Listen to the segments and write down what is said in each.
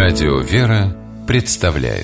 Радио «Вера» представляет.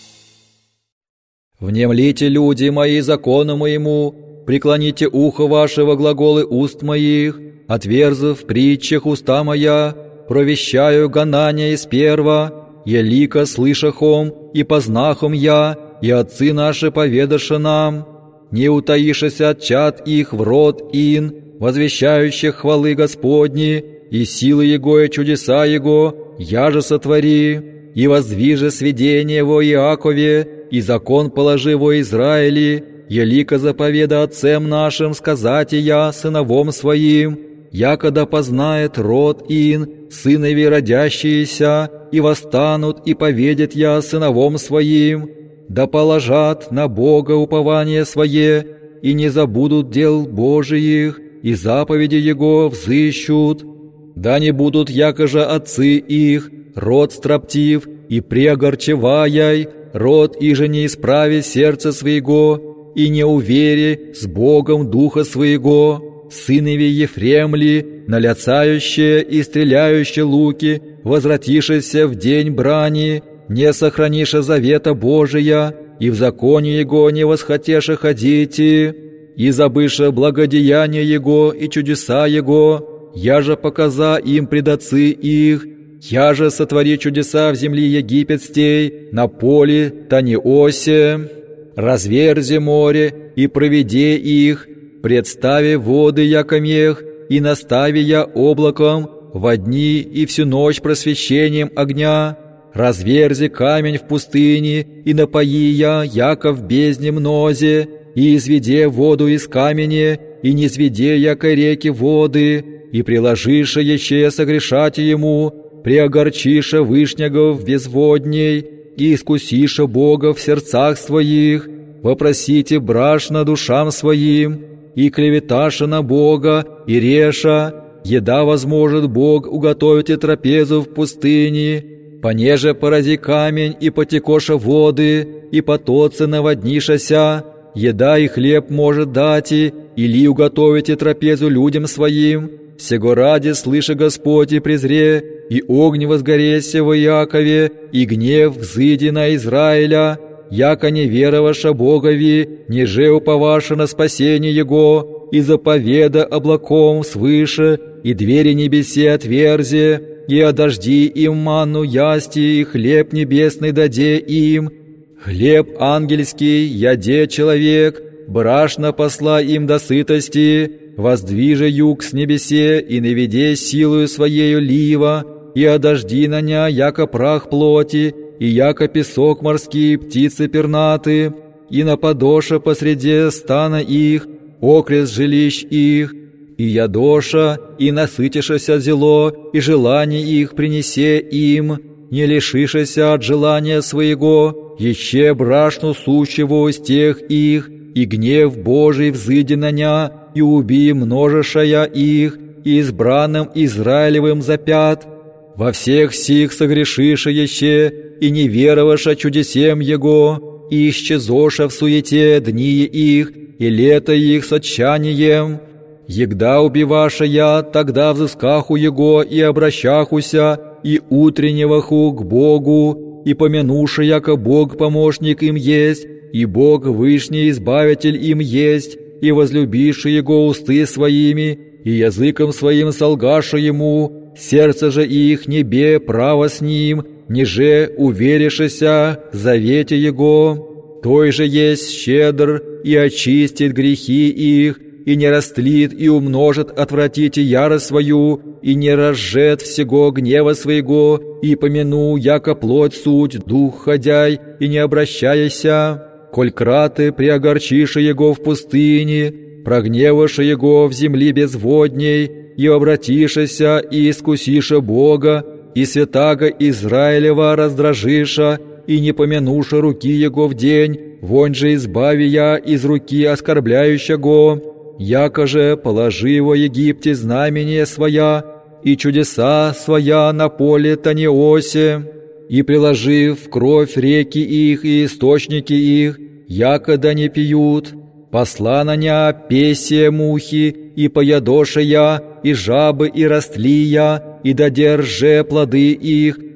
«Внемлите, люди мои, закону моему, преклоните ухо ваше во глаголы уст моих, отверзав в притчах уста моя, провещаю гонания из перва, елика слышахом и познахом я, и отцы наши поведаши нам, не утаишься от чад их в род ин, возвещающих хвалы Господни, и силы Его и чудеса Его, я же сотвори, и воздвижи сведение во Иакове, и закон положи во Израиле, елика заповеда отцем нашим сказать и я сыновом своим, якода познает род ин, сынови родящиеся, и восстанут, и поведет я сыновом своим, да положат на Бога упование свое, и не забудут дел Божиих, и заповеди Его взыщут, да не будут якоже отцы их, род строптив, и преогорчеваяй, род иже не исправи сердце своего, и не увери с Богом духа своего, сынови Ефремли, наляцающие и стреляющие луки, возвратишися в день брани, не сохраниша завета Божия, и в законе Его не восхотеше ходите, и забыша благодеяния Его и чудеса Его, я же показа им пред отцы их, я же сотвори чудеса в земле египетской, на поле Таниосе, разверзи море и проведи их, представи воды яко мех, и настави я облаком во дни и всю ночь просвещением огня, разверзи камень в пустыне, и напои я, яко в бездне мнозе, и изведе воду из камени, и не изведе яко реки воды, и приложиша еще согрешать ему, преогорчиша вышнего в безводней, и искусиша Бога в сердцах своих, вопросите брашно душам своим, и клеветаша на Бога, и реша, еда возможет Бог уготовить и трапезу в пустыне, понеже порази камень, и потекоша воды, и потоцы наводнишася, еда и хлеб может дать, или уготовить и трапезу людям своим, сего ради слыша Господь и презре, и огонь возгоресе во Якове, и гнев взыди на Израиля, яко не вероваша Богови, неже уповаша на спасение Его, и заповеда облаком свыше, и двери небесе отверзи, и одожди им манну ясти, и хлеб небесный даде им, хлеб ангельский яде человек, брашно посла им до сытости, воздвижи юг с небесе, и наведе силою своею лива, и одожди на ня, яко прах плоти, и яко песок морские птицы пернаты, и нападоша посреди стана их, окрест жилищ их, и ядоша, и насытишася зело, и желание их принесе им, не лишишася от желания своего, еще брашну сущего из тех их, и гнев Божий взыди на ня, и уби множешая их, и избранным Израилевым запят. Во всех сих согрешиша еще, и не вероваша чудесем Его, и исчезоша в суете дни их, и лето их с отчаянием. Егда убиваша я, тогда взыскаху Его, и обращахуся, и утренневаху к Богу, и помянуша, яко Бог помощник им есть, и Бог вышний избавитель им есть, и возлюбиши Его усты своими, и языком своим солгаша Ему, сердце же их небе право с Ним, ниже уверишися завете Его, той же есть щедр, и очистит грехи их, и не растлит и умножит отвратите ярость свою, и не разжет всего гнева своего, и помяну, яко плоть суть, дух ходяй, и не обращайся, коль краты преогорчиша Его в пустыне, прогневаша Его в земли безводней, и обратишася, и искусиша Бога, и святаго Израилева раздражиша, и не помянуша руки Его в день, вонь же избави я из руки оскорбляющего, яко же положи Его Египте знамение своя, и чудеса своя на поле Таниосе, и приложив кровь реки их и источники их, яко да не пьют, посла на ня песие мухи, и поядоша я, и жабы, и растлия, и додерже плоды их,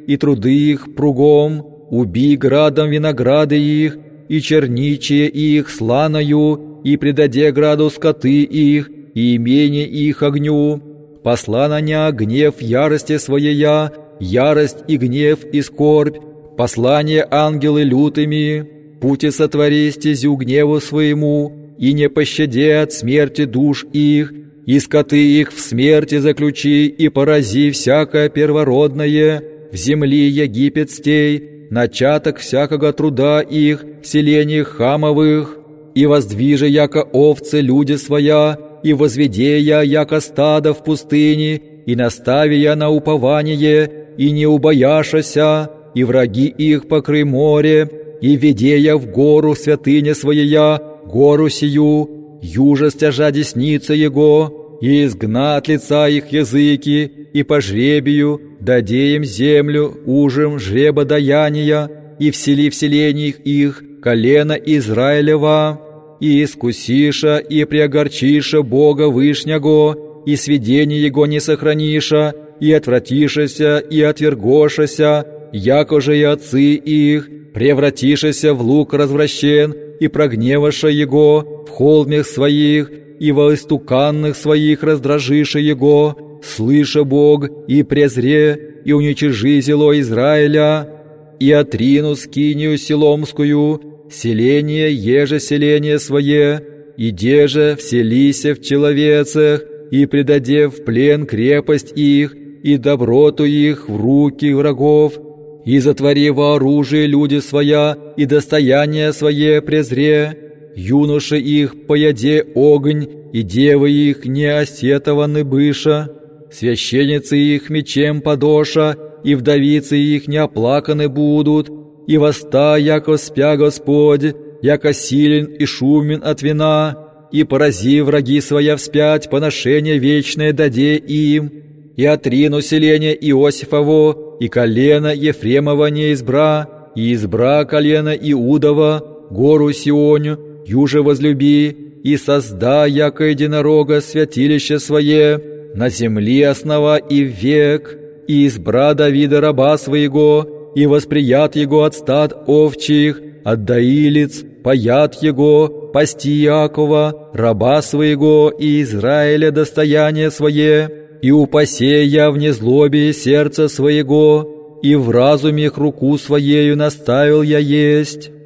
и труды их пругом, убий градом винограды их, и черничие их сланою, и предаде граду скоты их, и имение их огню. Посла на ня гнев ярости своея, ярость и гнев и скорбь, послание ангелы лютыми, пути сотвори стезю гневу своему, и не пощаде от смерти душ их, и скоты их в смерти заключи, и порази всякое первородное в земли египетстей, начаток всякого труда их в селениях хамовых, и воздвижи, яко овцы люди своя, и возведе я, яко стадо в пустыне, и настави я на упование, и не убояшася, и враги их покрый море, и веде я в гору святыня своя, гору сию, юже стяжа десница его, и изгна от лица их языки, и по жребию даде им землю ужем жреба даяния, и всели в селениях их колено Израилева, и искусиша, и преогорчиша Бога Вышнего, и сведение Его не сохраниша, и отвратишася, и отвергошася, яко же и отцы их, превратишася в лук развращен, и прогневаша Его в холмях своих, и во истуканных своих раздражиша Его, слыша Бог, и презре, и уничижи зело Израиля, и отрину скинию селомскую, селение еже селение свое, и деже вселися в человецах, и предаде в плен крепость их, и доброту их в руки врагов, и затвори во оружие люди своя, и достояние свое презре, юноши их пояде огонь, и девы их не осетованы быша, священницы их мечем подоша, и вдовицы их не оплаканы будут, и восста, яко спя Господь, яко силен и шумен от вина, и порази враги своя вспять, поношение вечное даде им, и отрину селение Иосифово, и колено Ефремова не избра, и избра колено Иудова, гору Сионю, юже возлюби, и созда, яко единорога, святилище свое, на земли основа и век, и избра Давида раба своего, и восприят его от стад овчих, от доилиц, паят его, пасти Иакова, раба своего, и Израиля достояние свое, и упасе я в незлобии сердца своего, и в разуме их руку своею наставил я есть».